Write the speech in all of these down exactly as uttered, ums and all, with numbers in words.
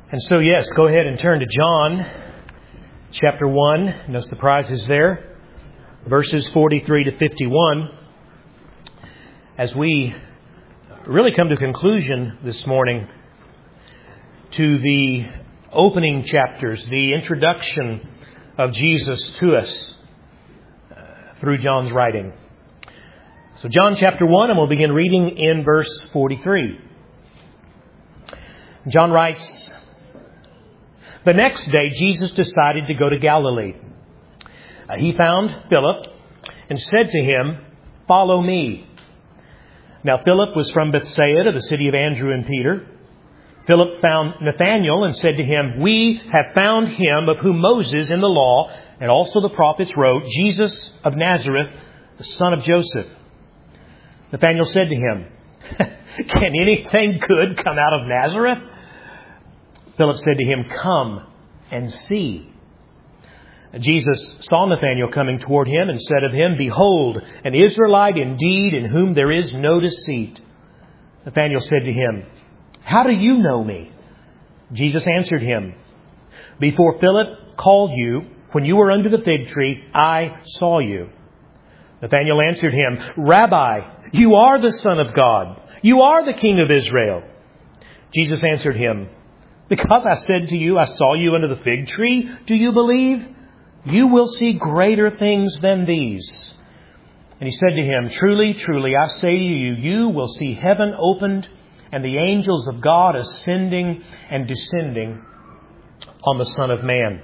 And so, yes, go ahead and turn to John chapter one. No surprises there. Verses forty-three to fifty-one. As we really come to conclusion this morning to the opening chapters, the introduction of Jesus to us uh, through John's writing. So John chapter one, and we'll begin reading in verse forty-three. John writes, "The next day Jesus decided to go to Galilee. Uh, he found Philip and said to him, 'Follow me.' Now Philip was from Bethsaida, the city of Andrew and Peter. Philip found Nathanael and said to him, 'We have found him of whom Moses in the law and also the prophets wrote, Jesus of Nazareth, the son of Joseph.' Nathanael said to him, 'Can anything good come out of Nazareth?' Philip said to him, 'Come and see.' Jesus saw Nathanael coming toward him and said of him, 'Behold, an Israelite indeed, in whom there is no deceit.' Nathanael said to him, 'How do you know me?' Jesus answered him, 'Before Philip called you, when you were under the fig tree, I saw you.' Nathanael answered him, 'Rabbi, you are the Son of God. You are the King of Israel.' Jesus answered him, 'Because I said to you, I saw you under the fig tree, do you believe? You will see greater things than these.' And he said to him, 'Truly, truly, I say to you, you will see heaven opened and the angels of God ascending and descending on the Son of Man.'"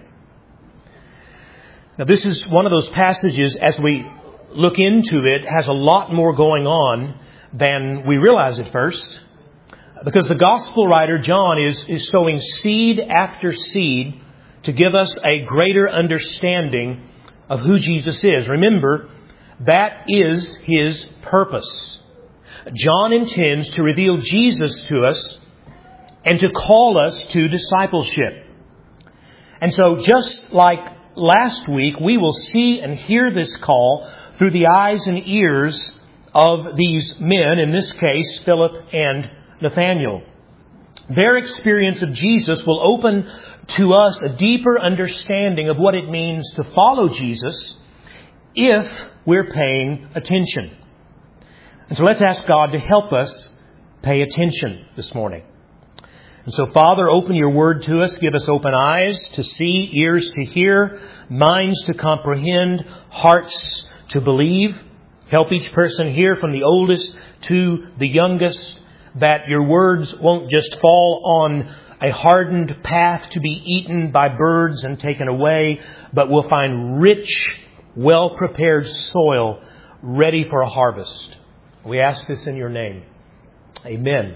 Now this is one of those passages, as we look into it, has a lot more going on than we realize at first. Because the gospel writer, John, is, is sowing seed after seed to give us a greater understanding of who Jesus is. Remember, that is his purpose. John intends to reveal Jesus to us and to call us to discipleship. And so just like last week, we will see and hear this call through the eyes and ears of these men, in this case, Philip and Nathanael. Their experience of Jesus will open to us a deeper understanding of what it means to follow Jesus if we're paying attention. And so let's ask God to help us pay attention this morning. And so, Father, open your word to us. Give us open eyes to see, ears to hear, minds to comprehend, hearts to believe. Help each person here, from the oldest to the youngest, that your words won't just fall on a hardened path to be eaten by birds and taken away, but we'll find rich, well-prepared soil ready for a harvest. We ask this in your name. Amen.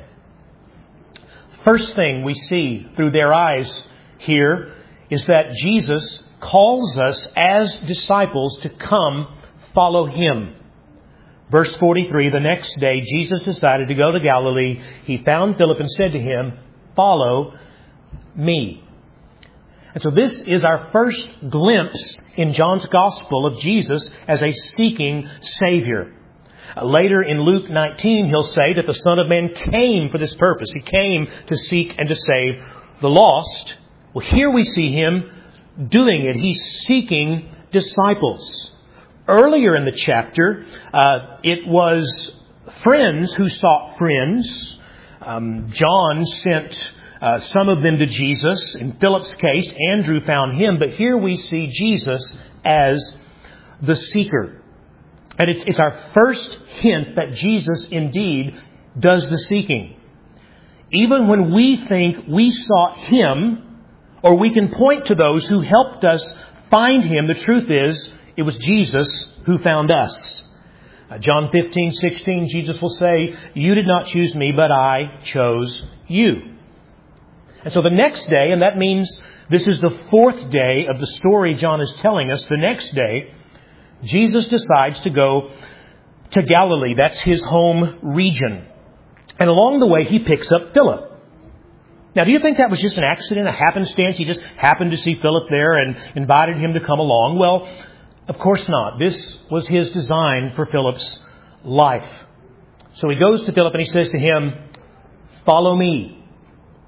First thing we see through their eyes here is that Jesus calls us as disciples to come follow him. Verse forty-three, "The next day Jesus decided to go to Galilee. He found Philip and said to him, 'Follow me.'" And so this is our first glimpse in John's Gospel of Jesus as a seeking Savior. Uh, later in Luke nineteen, he'll say that the Son of Man came for this purpose. He came to seek and to save the lost. Well, here we see him doing it. He's seeking disciples. Earlier in the chapter, uh, it was friends who sought friends. Um, John sent uh, some of them to Jesus. In Philip's case, Andrew found him. But here we see Jesus as the seeker. And it's, it's our first hint that Jesus indeed does the seeking. Even when we think we sought him, or we can point to those who helped us find him, the truth is, it was Jesus who found us. Uh, John fifteen sixteen, Jesus will say, "You did not choose me, but I chose you." And so the next day, and that means this is the fourth day of the story John is telling us, the next day, Jesus decides to go to Galilee. That's his home region. And along the way, he picks up Philip. Now, do you think that was just an accident, a happenstance? He just happened to see Philip there and invited him to come along? Well, of course not. This was his design for Philip's life. So he goes to Philip and he says to him, "Follow me."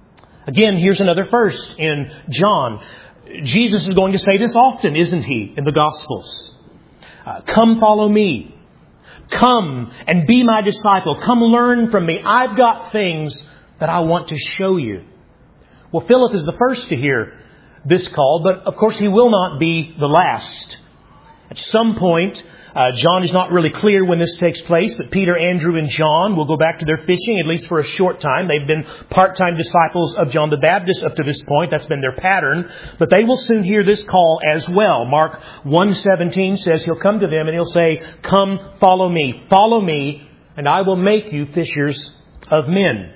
Again, here's another first in John. Jesus is going to say this often, isn't he, in the Gospels? Uh, Come follow me. Come and be my disciple. Come learn from me. I've got things that I want to show you. Well, Philip is the first to hear this call, but of course he will not be the last. At some point, uh, John is not really clear when this takes place, but Peter, Andrew, and John will go back to their fishing, at least for a short time. They've been part-time disciples of John the Baptist up to this point. That's been their pattern. But they will soon hear this call as well. Mark one seventeen says he'll come to them and he'll say, Come, follow me. Follow me, and I will make you fishers of men.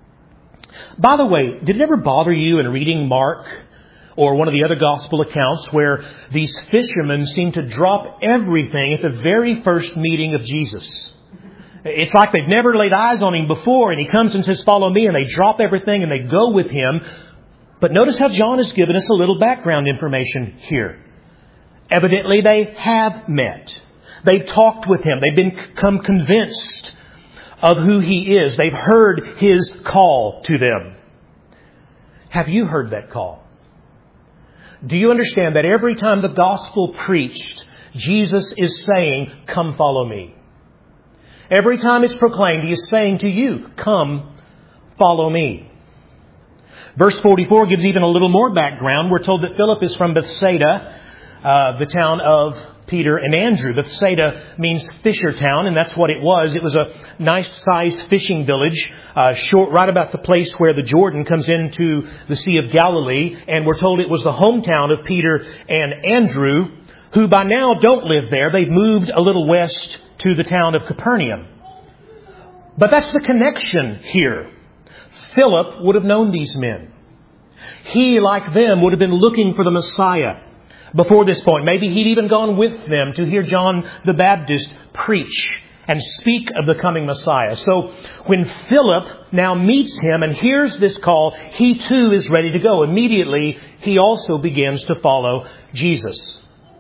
By the way, did it ever bother you in reading Mark or one of the other gospel accounts where these fishermen seem to drop everything at the very first meeting of Jesus? It's like they've never laid eyes on him before, and he comes and says, follow me, and they drop everything and they go with him. But notice how John has given us a little background information here. Evidently they have met. They've talked with him. They've become convinced of who he is. They've heard his call to them. Have you heard that call? Do you understand that every time the gospel preached, Jesus is saying, come follow me? Every time it's proclaimed, he is saying to you, come follow me. Verse forty-four gives even a little more background. We're told that Philip is from Bethsaida, uh, the town of Peter and Andrew. Bethsaida means fisher town, and that's what it was. It was a nice-sized fishing village, uh, short, right about the place where the Jordan comes into the Sea of Galilee. And we're told it was the hometown of Peter and Andrew, who by now don't live there. They've moved a little west to the town of Capernaum. But that's the connection here. Philip would have known these men. He, like them, would have been looking for the Messiah before this point. Maybe he'd even gone with them to hear John the Baptist preach and speak of the coming Messiah. So when Philip now meets him and hears this call, he too is ready to go. Immediately, he also begins to follow Jesus.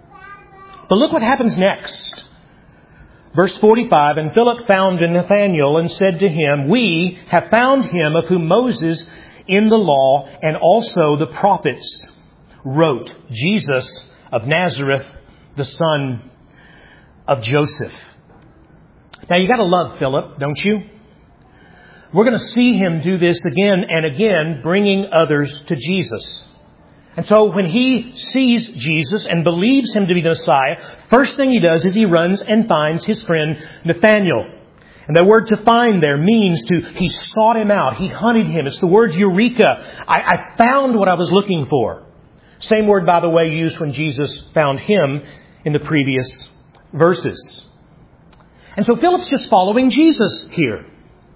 But look what happens next. Verse forty-five, and Philip found Nathanael and said to him, we have found him of whom Moses in the law and also the prophets wrote, Jesus of Nazareth, the son of Joseph. Now you got to love Philip, don't you? We're going to see him do this again and again, bringing others to Jesus. And so when he sees Jesus and believes him to be the Messiah, first thing he does is he runs and finds his friend Nathanael. And the word to find there means to, he sought him out. He hunted him. It's the word eureka. I, I found what I was looking for. Same word, by the way, used when Jesus found him in the previous verses. And so Philip's just following Jesus here.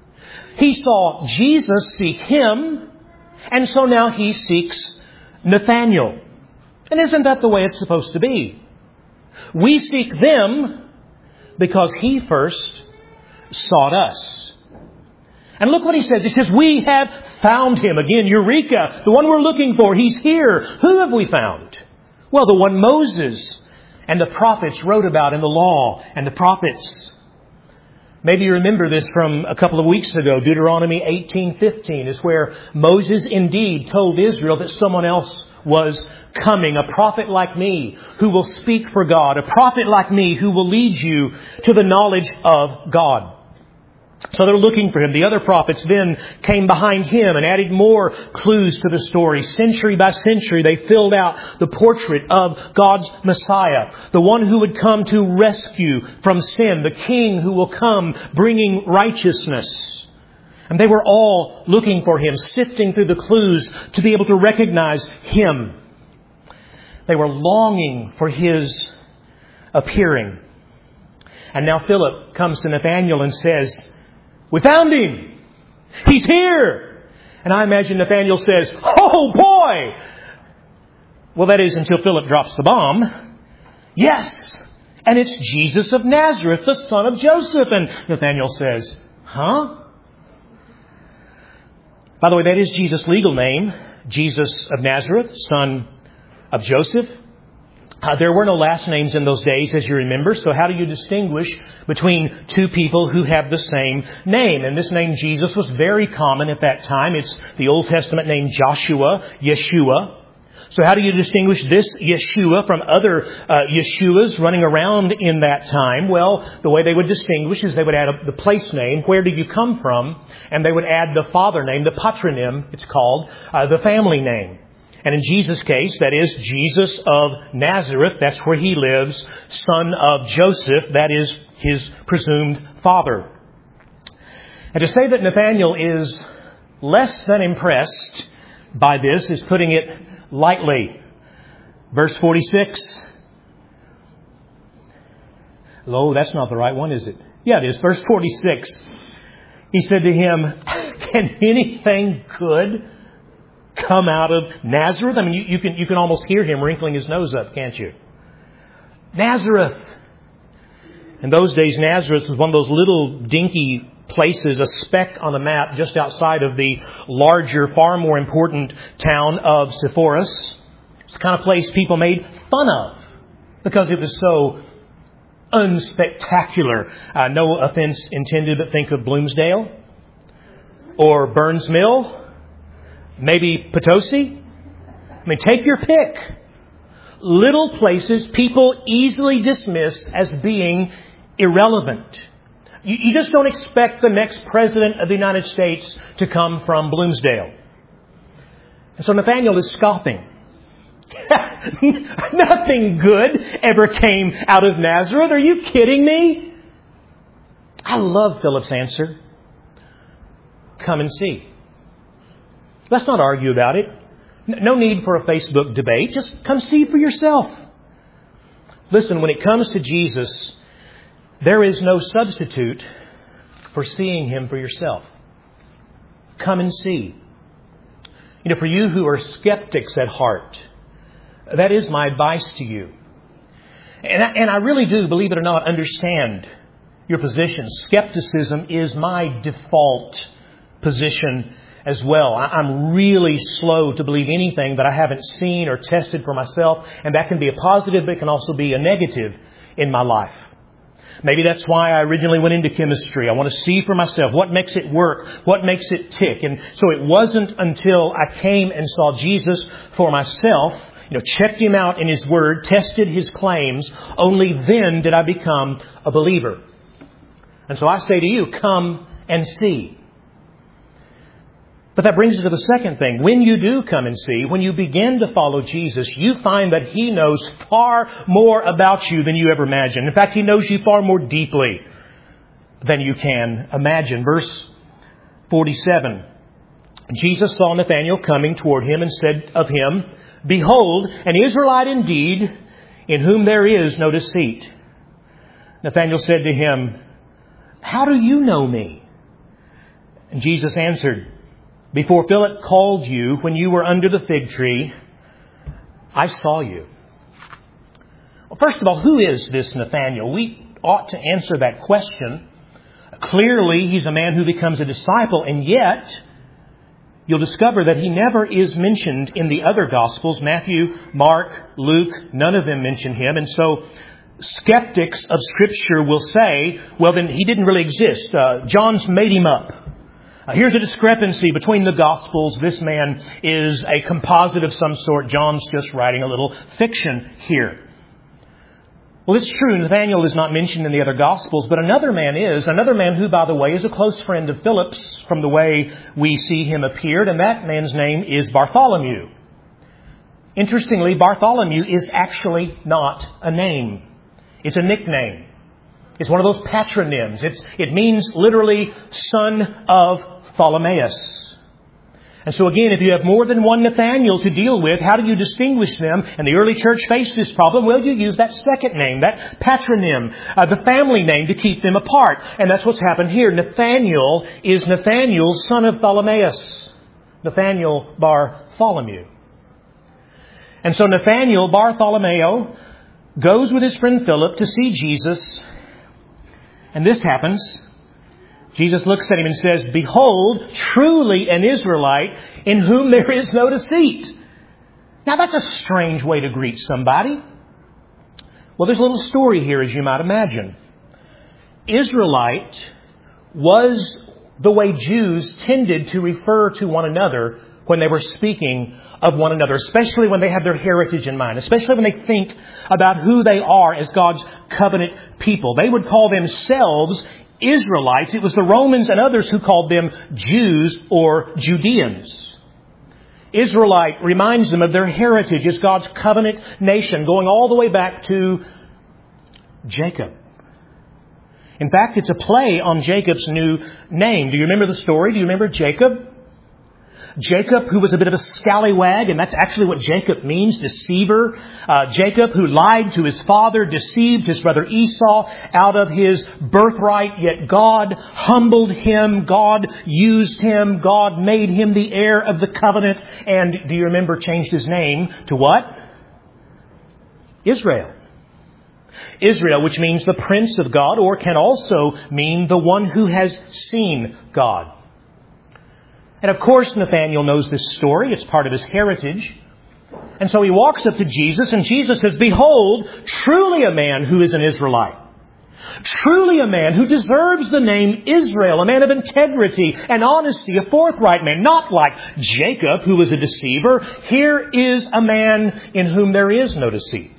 He saw Jesus seek him, and so now he seeks Nathanael. And isn't that the way it's supposed to be? We seek them because he first sought us. And look what he says. He says, we have found him. Again, eureka, the one we're looking for. He's here. Who have we found? Well, the one Moses and the prophets wrote about in the law and the prophets. Maybe you remember this from a couple of weeks ago. Deuteronomy eighteen fifteen is where Moses indeed told Israel that someone else was coming, a prophet like me who will speak for God, a prophet like me who will lead you to the knowledge of God. So they're looking for him. The other prophets then came behind him and added more clues to the story. Century by century, they filled out the portrait of God's Messiah, the one who would come to rescue from sin, the King who will come bringing righteousness. And they were all looking for him, sifting through the clues to be able to recognize him. They were longing for his appearing. And now Philip comes to Nathanael and says, we found him. He's here. And I imagine Nathanael says, oh boy. Well, that is until Philip drops the bomb. Yes. And it's Jesus of Nazareth, the son of Joseph. And Nathanael says, huh? By the way, that is Jesus' legal name. Jesus of Nazareth, son of Joseph. Uh, there were no last names in those days, as you remember. So how do you distinguish between two people who have the same name? And this name Jesus was very common at that time. It's the Old Testament name Joshua, Yeshua. So how do you distinguish this Yeshua from other uh, Yeshuas running around in that time? Well, the way they would distinguish is they would add a, the place name, where did you come from? And they would add the father name, the patronym, it's called, uh, the family name. And in Jesus' case, that is Jesus of Nazareth, that's where he lives, son of Joseph, that is his presumed father. And to say that Nathanael is less than impressed by this is putting it lightly. Verse forty-six. Oh, that's not the right one, is it? Yeah, it is. Verse forty-six. He said to him, can anything good come out of Nazareth? I mean, you, you can you can almost hear him wrinkling his nose up, can't you? Nazareth. In those days, Nazareth was one of those little dinky places, a speck on the map just outside of the larger, far more important town of Sepphoris. It's the kind of place people made fun of because it was so unspectacular. Uh, no offense intended, but think of Bloomsdale or Burns Mill, maybe Potosi. I mean, take your pick. Little places people easily dismiss as being irrelevant. You, you just don't expect the next president of the United States to come from Bloomsdale. And so Nathanael is scoffing. Nothing good ever came out of Nazareth. Are you kidding me? I love Philip's answer. Come and see. Let's not argue about it. No need for a Facebook debate. Just come see for yourself. Listen, when it comes to Jesus, there is no substitute for seeing Him for yourself. Come and see. You know, for you who are skeptics at heart, that is my advice to you. And I, and I really do, believe it or not, understand your position. Skepticism is my default position as well. I'm really slow to believe anything that I haven't seen or tested for myself. And that can be a positive, but it can also be a negative in my life. Maybe that's why I originally went into chemistry. I want to see for myself what makes it work, what makes it tick. And so it wasn't until I came and saw Jesus for myself, you know, checked Him out in His Word, tested His claims, only then did I become a believer. And so I say to you, come and see. But that brings us to the second thing. When you do come and see, when you begin to follow Jesus, you find that He knows far more about you than you ever imagined. In fact, He knows you far more deeply than you can imagine. Verse forty-seven. Jesus saw Nathanael coming toward Him and said of him, Behold, an Israelite indeed, in whom there is no deceit. Nathanael said to him, How do you know me? And Jesus answered, Before Philip called you, when you were under the fig tree, I saw you. Well, first of all, who is this Nathanael? We ought to answer that question. Clearly, he's a man who becomes a disciple, and yet you'll discover that he never is mentioned in the other Gospels. Matthew, Mark, Luke, none of them mention him. And so skeptics of Scripture will say, well, then he didn't really exist. Uh, John's made him up. Uh, here's a discrepancy between the Gospels. This man is a composite of some sort. John's just writing a little fiction here. Well, it's true. Nathanael is not mentioned in the other Gospels, but another man is. Another man who, by the way, is a close friend of Philip's from the way we see him appeared. And that man's name is Bartholomew. Interestingly, Bartholomew is actually not a name. It's a nickname. It's one of those patronyms. It's, it means literally son of Ptolemaeus. And so again, if you have more than one Nathanael to deal with, how do you distinguish them? And the early church faced this problem. Well, you use that second name, that patronym, uh, the family name to keep them apart. And that's what's happened here. Nathanael is Nathanael, son of Ptolemaeus. Nathanael Bartholomew. And so Nathanael Bartholomew goes with his friend Philip to see Jesus. And this happens. Jesus looks at him and says, Behold, truly an Israelite in whom there is no deceit. Now that's a strange way to greet somebody. Well, there's a little story here, as you might imagine. Israelite was the way Jews tended to refer to one another when they were speaking of one another, especially when they have their heritage in mind, especially when they think about who they are as God's covenant people. They would call themselves Israelites. It was the Romans and others who called them Jews or Judeans. Israelite reminds them of their heritage as God's covenant nation, going all the way back to Jacob. In fact, it's a play on Jacob's new name. Do you remember the story? Do you remember Jacob? Jacob, who was a bit of a scallywag, and that's actually what Jacob means, deceiver. Uh, Jacob, who lied to his father, deceived his brother Esau out of his birthright, yet God humbled him, God used him, God made him the heir of the covenant, and do you remember, changed his name to what? Israel. Israel, which means the Prince of God, or can also mean the one who has seen God. And of course, Nathanael knows this story. It's part of his heritage. And so he walks up to Jesus, and Jesus says, "Behold, truly a man who is an Israelite. Truly a man who deserves the name Israel, a man of integrity and honesty, a forthright man, not like Jacob, who was a deceiver. Here is a man in whom there is no deceit."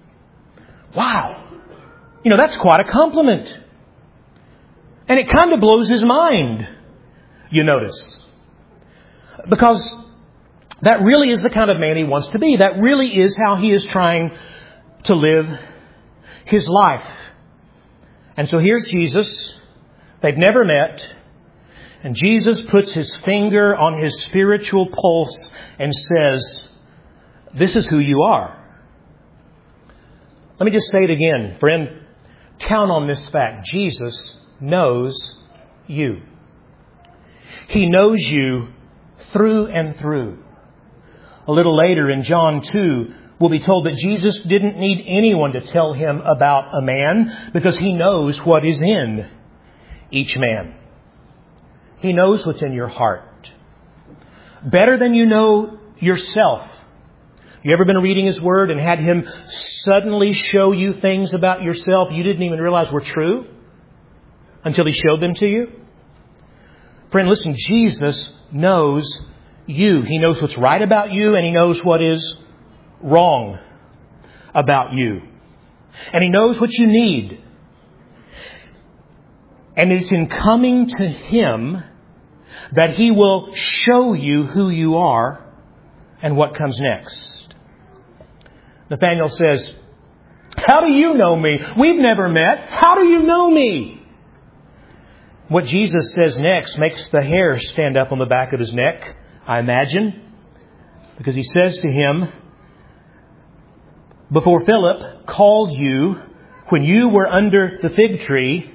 Wow. You know, that's quite a compliment. And it kind of blows his mind, you notice. Because that really is the kind of man he wants to be. That really is how he is trying to live his life. And so here's Jesus. They've never met. And Jesus puts his finger on his spiritual pulse and says, "This is who you are." Let me just say it again, friend. Count on this fact. Jesus knows you. He knows you through and through. A little later in John two, we'll be told that Jesus didn't need anyone to tell him about a man because he knows what is in each man. He knows what's in your heart. Better than you know yourself. You ever been reading His Word and had Him suddenly show you things about yourself you didn't even realize were true until He showed them to you? Friend, listen, Jesus knows you. He knows what's right about you, and He knows what is wrong about you. And He knows what you need. And it's in coming to Him that He will show you who you are and what comes next. Nathanael says, "How do you know me? We've never met. How do you know me?" What Jesus says next makes the hair stand up on the back of his neck, I imagine. Because He says to him, "Before Philip called you, when you were under the fig tree,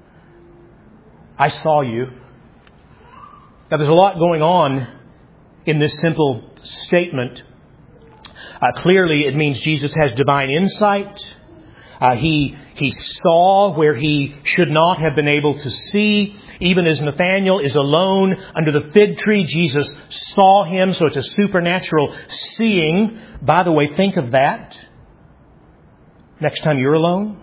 I saw you." Now there's a lot going on in this simple statement. Uh, clearly, it means Jesus has divine insight. Uh, he he saw where he should not have been able to see. Even as Nathanael is alone under the fig tree, Jesus saw him. So it's a supernatural seeing. By the way, think of that next time you're alone.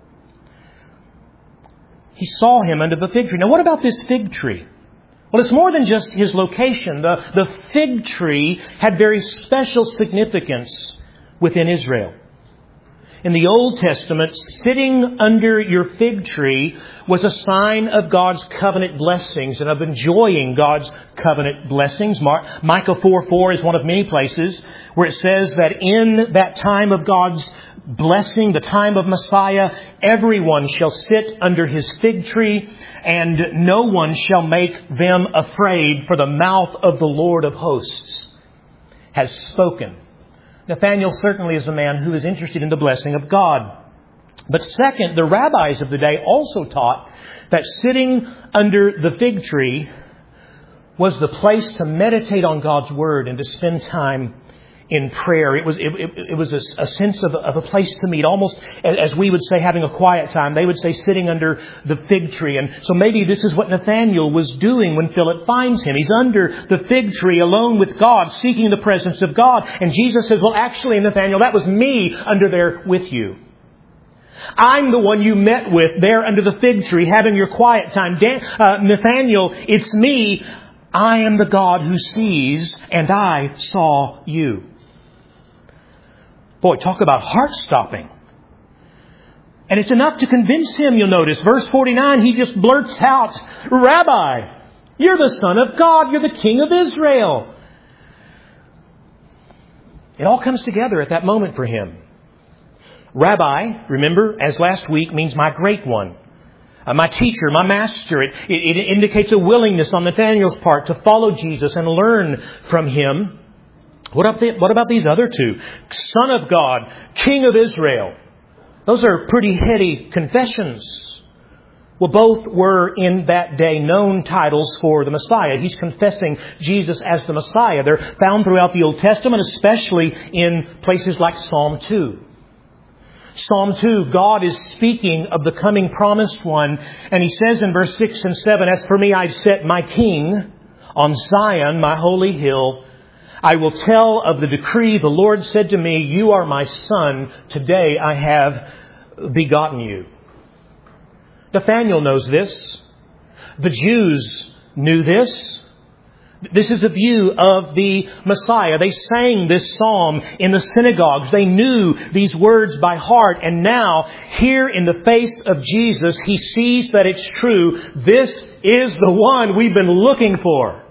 He saw him under the fig tree. Now, what about this fig tree? Well, it's more than just his location. The, the fig tree had very special significance within Israel. In the Old Testament, sitting under your fig tree was a sign of God's covenant blessings and of enjoying God's covenant blessings. Micah four four is one of many places where it says that in that time of God's blessing, the time of Messiah, everyone shall sit under his fig tree, and no one shall make them afraid, for the mouth of the Lord of hosts has spoken. Nathanael certainly is a man who is interested in the blessing of God. But second, the rabbis of the day also taught that sitting under the fig tree was the place to meditate on God's Word and to spend time in prayer. It was it, it, it was a, a sense of, of a place to meet, almost as we would say having a quiet time. They would say sitting under the fig tree. And so maybe this is what Nathanael was doing when Philip finds him. He's under the fig tree alone with God, seeking the presence of God. And Jesus says, "Well, actually, Nathanael, that was me under there with you." I'm the one you met with there under the fig tree having your quiet time. Dan, uh, Nathaniel, it's me. I am the God who sees, and I saw you. Boy, talk about heart-stopping. And it's enough to convince him, you'll notice. Verse forty-nine, he just blurts out, Rabbi, you're the Son of God. You're the King of Israel. It all comes together at that moment for him. Rabbi, remember, as last week, means my great one. Uh, my teacher, my master. It, it, it indicates a willingness on Nathanael's part to follow Jesus and learn from him. What about, the, what about these other two? Son of God, King of Israel. Those are pretty heady confessions. Well, both were in that day known titles for the Messiah. He's confessing Jesus as the Messiah. They're found throughout the Old Testament, especially in places like Psalm two. Psalm two, God is speaking of the coming promised one. And He says in verse six and seven, As for me, I've set my King on Zion, my holy hill. I will tell of the decree. The Lord said to me, You are my son. Today I have begotten you. Nathanael knows this. The Jews knew this. This is a view of the Messiah. They sang this psalm in the synagogues. They knew these words by heart. And now, here in the face of Jesus, he sees that it's true. This is the one we've been looking for.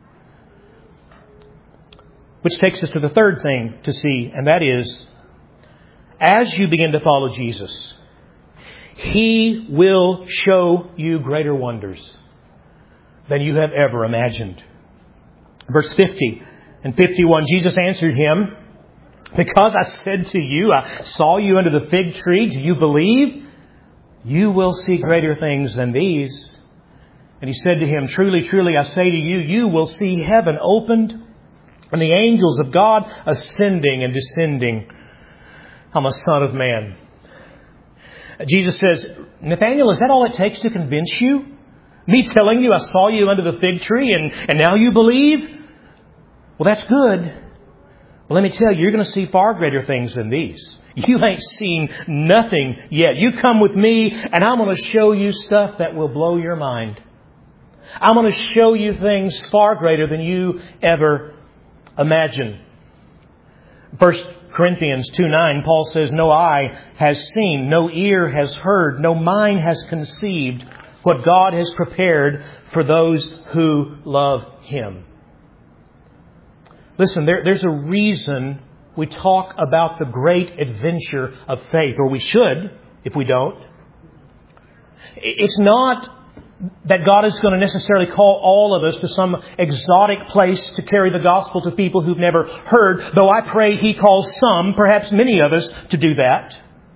Which takes us to the third thing to see, and that is, as you begin to follow Jesus, He will show you greater wonders than you have ever imagined. Verse fifty and fifty-one, Jesus answered him, Because I said to you, I saw you under the fig tree, do you believe? You will see greater things than these. And He said to him, Truly, truly, I say to you, you will see heaven opened and the angels of God ascending and descending on the Son of Man. Jesus says, Nathanael, is that all it takes to convince you? Me telling you I saw you under the fig tree and, and now you believe? Well, that's good. Well, let me tell you, you're going to see far greater things than these. You ain't seen nothing yet. You come with me and I'm going to show you stuff that will blow your mind. I'm going to show you things far greater than you ever imagined. First Corinthians two nine, Paul says, No eye has seen, no ear has heard, no mind has conceived what God has prepared for those who love Him. Listen, there, there's a reason we talk about the great adventure of faith, or we should, if we don't. It's not that God is going to necessarily call all of us to some exotic place to carry the gospel to people who've never heard, though I pray He calls some, perhaps many of us, to do that.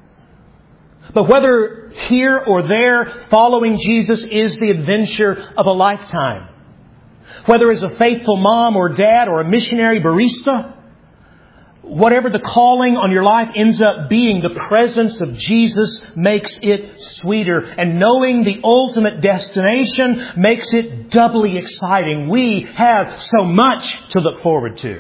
But whether here or there, following Jesus is the adventure of a lifetime. Whether as a faithful mom or dad or a missionary barista, whatever the calling on your life ends up being, the presence of Jesus makes it sweeter. And knowing the ultimate destination makes it doubly exciting. We have so much to look forward to.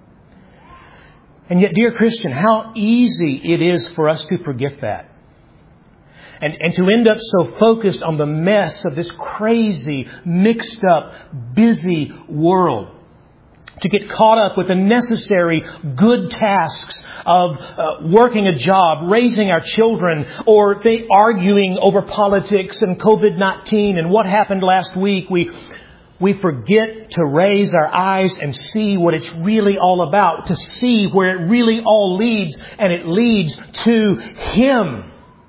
And yet, dear Christian, how easy it is for us to forget that. And, and to end up so focused on the mess of this crazy, mixed up, busy world. To get caught up with the necessary good tasks of uh, working a job, raising our children, or they arguing over politics and covid nineteen and what happened last week. We, we forget to raise our eyes and see what it's really all about, to see where it really all leads, and it leads to Him.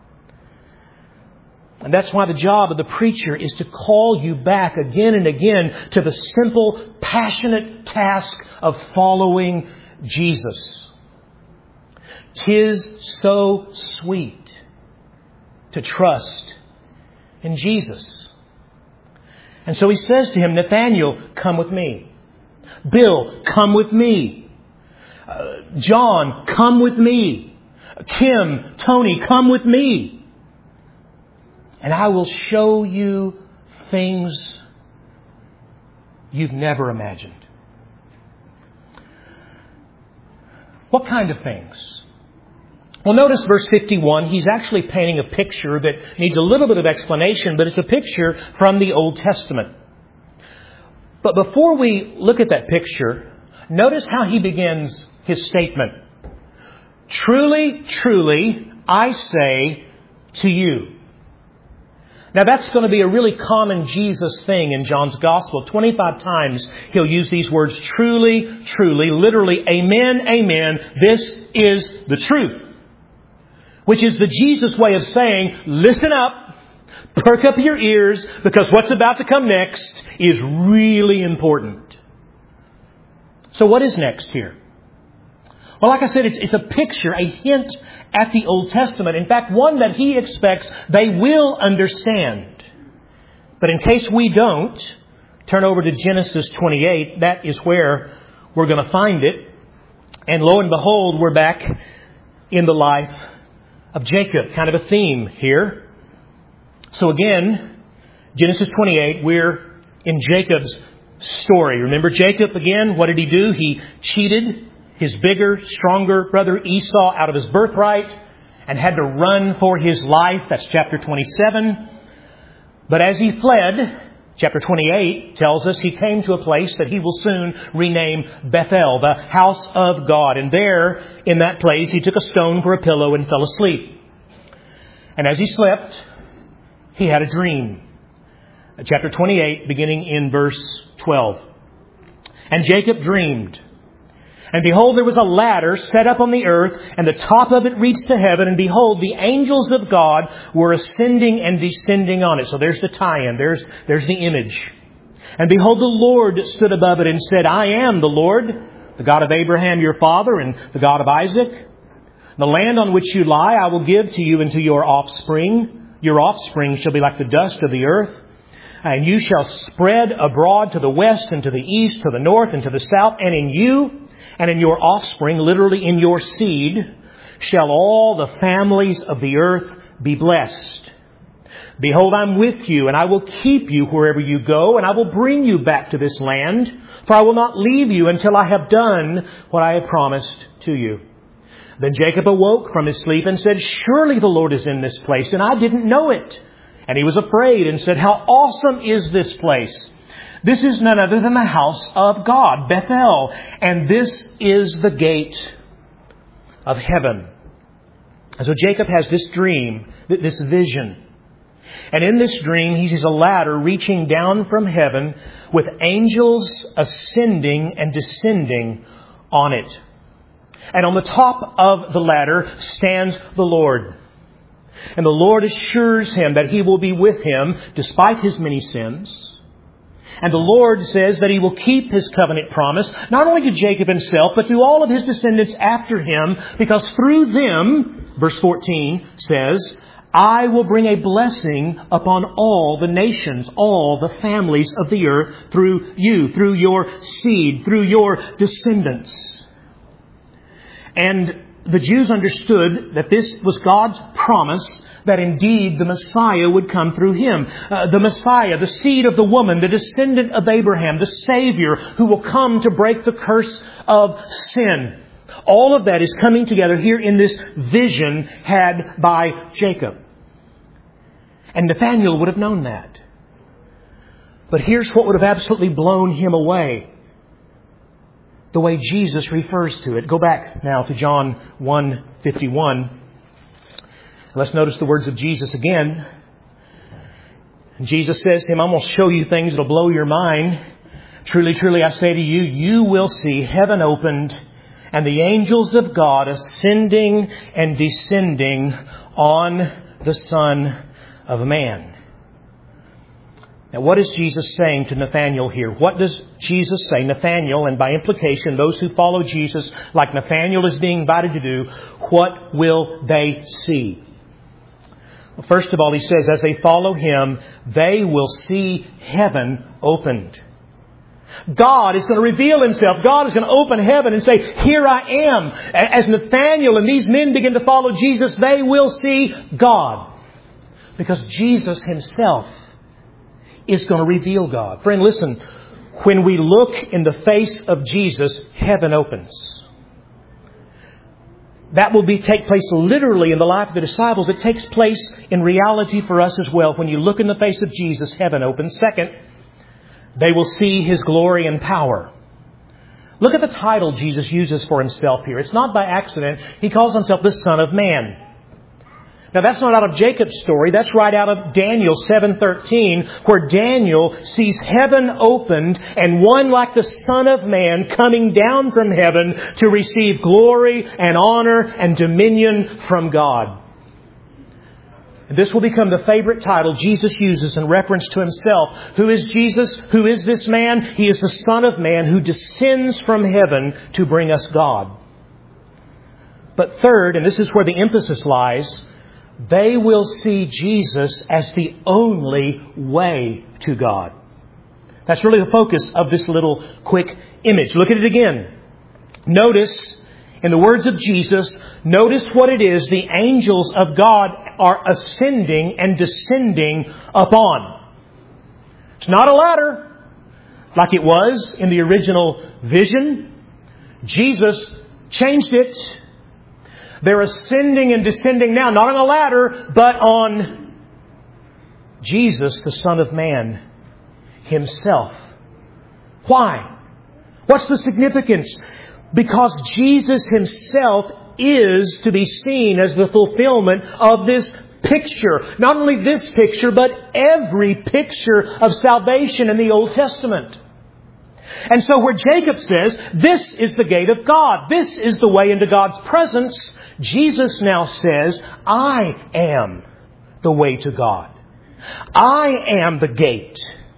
And that's why the job of the preacher is to call you back again and again to the simple, passionate task of following Jesus. 'Tis so sweet to trust in Jesus. And so he says to him, Nathanael, come with me. Bill, come with me. Uh, John, come with me. Kim, Tony, come with me. And I will show you things you've never imagined. What kind of things? Well, notice verse fifty-one. He's actually painting a picture that needs a little bit of explanation, but it's a picture from the Old Testament. But before we look at that picture, notice how he begins his statement. Truly, truly, I say to you. Now that's going to be a really common Jesus thing in John's Gospel. twenty-five times he'll use these words, truly, truly, literally, amen, amen, this is the truth. Which is the Jesus way of saying, listen up, perk up your ears, because what's about to come next is really important. So what is next here? Well, like I said, it's, it's a picture, a hint at the Old Testament. In fact, one that he expects they will understand. But in case we don't, turn over to Genesis twenty-eight. That is where we're going to find it. And lo and behold, we're back in the life of Jacob. Kind of a theme here. So again, Genesis twenty-eight, we're in Jacob's story. Remember Jacob again? What did he do? He cheated his bigger, stronger brother Esau out of his birthright and had to run for his life. That's chapter twenty-seven. But as he fled, chapter twenty-eight tells us he came to a place that he will soon rename Bethel, the house of God. And there, in that place, he took a stone for a pillow and fell asleep. And as he slept, he had a dream. Chapter twenty-eight, beginning in verse twelve. And Jacob dreamed. And behold, there was a ladder set up on the earth, and the top of it reached to heaven. And behold, the angels of God were ascending and descending on it. So there's the tie-in. There's, there's the image. And behold, the Lord stood above it and said, I am the Lord, the God of Abraham your father, and the God of Isaac. The land on which you lie I will give to you and to your offspring. Your offspring shall be like the dust of the earth. And you shall spread abroad to the west and to the east, to the north and to the south. And in you and in your offspring, literally in your seed, shall all the families of the earth be blessed. Behold, I'm with you, and I will keep you wherever you go, and I will bring you back to this land. For I will not leave you until I have done what I have promised to you. Then Jacob awoke from his sleep and said, surely the Lord is in this place, and I didn't know it. And he was afraid and said, how awesome is this place? This is none other than the house of God, Bethel. And this is the gate of heaven. And so Jacob has this dream, this vision. And in this dream, he sees a ladder reaching down from heaven with angels ascending and descending on it. And on the top of the ladder stands the Lord. And the Lord assures him that He will be with him despite his many sins. And the Lord says that He will keep His covenant promise, not only to Jacob himself, but to all of his descendants after him, because through them, verse fourteen says, I will bring a blessing upon all the nations, all the families of the earth, through you, through your seed, through your descendants. And the Jews understood that this was God's promise that indeed the Messiah would come through him. Uh, the Messiah, the seed of the woman, the descendant of Abraham, the Savior who will come to break the curse of sin. All of that is coming together here in this vision had by Jacob. And Nathanael would have known that. But here's what would have absolutely blown him away. The way Jesus refers to it. Go back now to John one fifty-one. Let's notice the words of Jesus again. And Jesus says to him, I'm going to show you things that will blow your mind. Truly, truly, I say to you, you will see heaven opened and the angels of God ascending and descending on the Son of Man. Now, what is Jesus saying to Nathanael here? What does Jesus say? Nathanael, and by implication, those who follow Jesus, like Nathanael is being invited to do, what will they see? Well, first of all, he says, as they follow him, they will see heaven opened. God is going to reveal himself. God is going to open heaven and say, here I am. As Nathanael and these men begin to follow Jesus, they will see God. Because Jesus himself is going to reveal God. Friend, listen. When we look in the face of Jesus, heaven opens. that will be take place literally in the life of the disciples. It takes place in reality for us as well. When you look in the face of Jesus, heaven opens. Second, they will see His glory and power. Look at the title Jesus uses for Himself here. It's not by accident. He calls Himself the Son of Man. Now that's not out of Jacob's story. That's right out of Daniel seven thirteen, where Daniel sees heaven opened and one like the Son of Man coming down from heaven to receive glory and honor and dominion from God. And this will become the favorite title Jesus uses in reference to Himself. Who is Jesus? Who is this man? He is the Son of Man who descends from heaven to bring us God. But third, and this is where the emphasis lies, they will see Jesus as the only way to God. That's really the focus of this little quick image. Look at it again. Notice, in the words of Jesus, notice what it is the angels of God are ascending and descending upon. It's not a ladder like it was in the original vision. Jesus changed it. They're ascending and descending now, not on a ladder, but on Jesus, the Son of Man, Himself. Why? What's the significance? Because Jesus Himself is to be seen as the fulfillment of this picture. Not only this picture, but every picture of salvation in the Old Testament. And so where Jacob says, this is the gate of God, this is the way into God's presence, Jesus now says, I am the way to God. I am the gate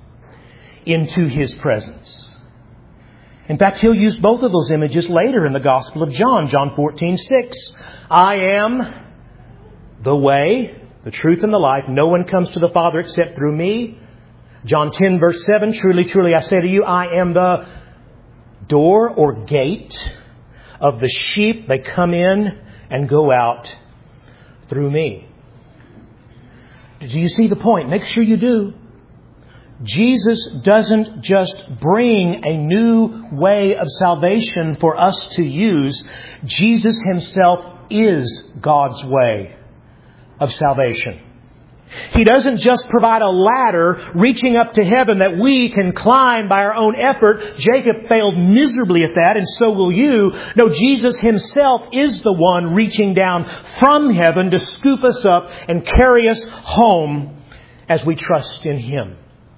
into His presence. In fact, He'll use both of those images later in the Gospel of John, John fourteen six. I am the way, the truth, and the life. No one comes to the Father except through me. John ten verse seven, truly, truly, I say to you, I am the door or gate of the sheep. They come in and go out through me. Do you see the point? Make sure you do. Jesus doesn't just bring a new way of salvation for us to use. Jesus Himself is God's way of salvation. He doesn't just provide a ladder reaching up to heaven that we can climb by our own effort. Jacob failed miserably at that, and so will you. No, Jesus Himself is the one reaching down from heaven to scoop us up and carry us home as we trust in Him.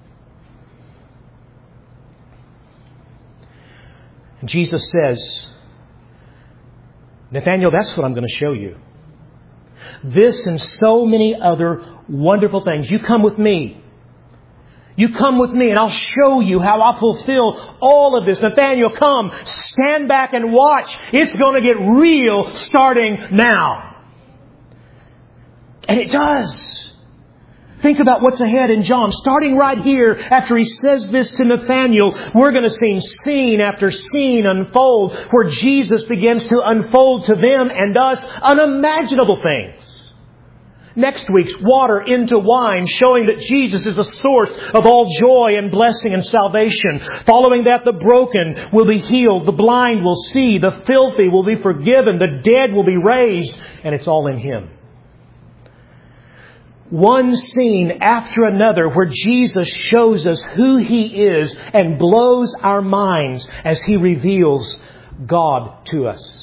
And Jesus says, Nathanael, that's what I'm going to show you. This and so many other wonderful things. You come with me. You come with me and I'll show you how I'll fulfill all of this. Nathanael, come. Stand back and watch. It's going to get real starting now. And it does. Think about what's ahead in John. Starting right here, after He says this to Nathanael, we're going to see scene after scene unfold where Jesus begins to unfold to them and us unimaginable things. Next week's water into wine, showing that Jesus is the source of all joy and blessing and salvation. Following that, the broken will be healed, the blind will see, the filthy will be forgiven, the dead will be raised, and it's all in Him. One scene after another where Jesus shows us who He is and blows our minds as He reveals God to us.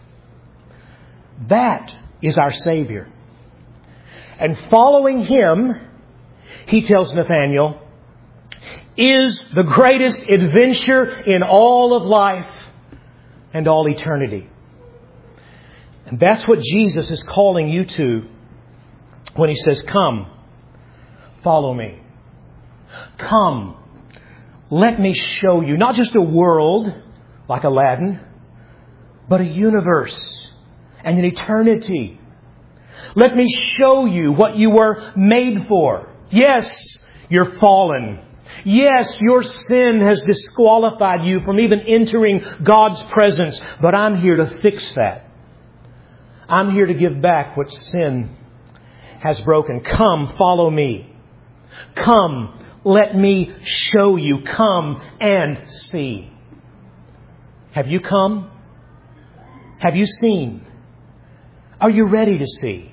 That is our Savior. And following Him, He tells Nathanael, is the greatest adventure in all of life and all eternity. And that's what Jesus is calling you to when He says, come, follow me. Come, let me show you not just a world like Aladdin, but a universe and an eternity. Let me show you what you were made for. Yes, you're fallen. Yes, your sin has disqualified you from even entering God's presence. But I'm here to fix that. I'm here to give back what sin has broken. Come, follow me. Come, let me show you. Come and see. Have you come? Have you seen? Are you ready to see?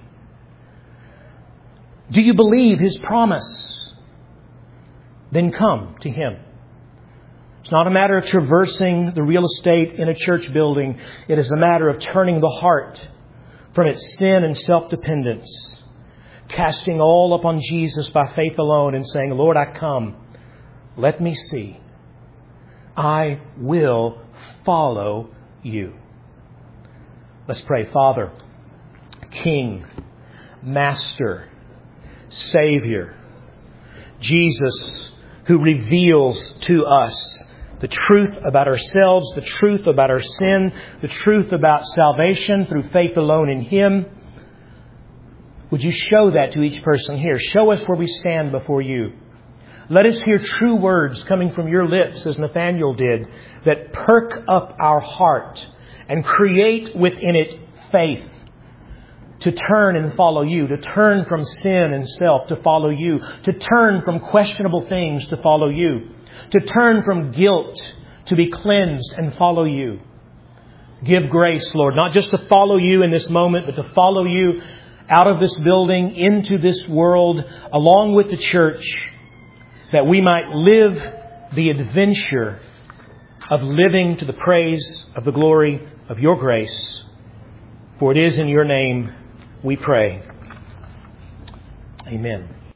Do you believe His promise? Then come to Him. It's not a matter of traversing the real estate in a church building. It is a matter of turning the heart from its sin and self-dependence, casting all upon Jesus by faith alone and saying, Lord, I come. Let me see. I will follow You. Let's pray. Father, King, Master, Savior, Jesus, who reveals to us the truth about ourselves, the truth about our sin, the truth about salvation through faith alone in Him. Would You show that to each person here? Show us where we stand before You. Let us hear true words coming from Your lips, as Nathanael did, that perk up our heart and create within it faith to turn and follow You, to turn from sin and self to follow You, to turn from questionable things to follow You, to turn from guilt to be cleansed and follow You. Give grace, Lord, not just to follow You in this moment, but to follow You out of this building, into this world, along with the church, that we might live the adventure of living to the praise of the glory of Your grace. For it is in Your name we pray. Amen.